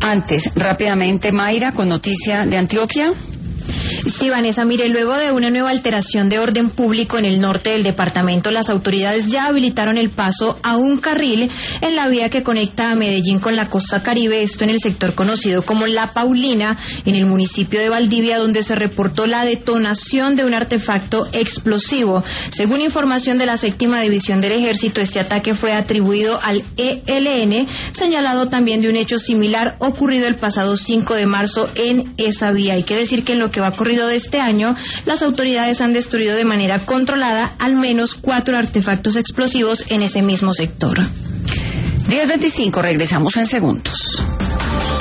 Antes, rápidamente, Mayra, con noticia de Antioquia. Sí, Vanessa, mire, luego de una nueva alteración de orden público en el norte del departamento, las autoridades ya habilitaron el paso a un carril en la vía que conecta a Medellín con la costa caribe, esto en el sector conocido como La Paulina, en el municipio de Valdivia, donde se reportó la detonación de un artefacto explosivo. Según información de la 7ª División del Ejército, este ataque fue atribuido al ELN, señalado también de un hecho similar ocurrido el pasado 5 de marzo en esa vía. Hay que decir que en lo que va corrido de este año, las autoridades han destruido de manera controlada al menos 4 artefactos explosivos en ese mismo sector. 10:25, regresamos en segundos.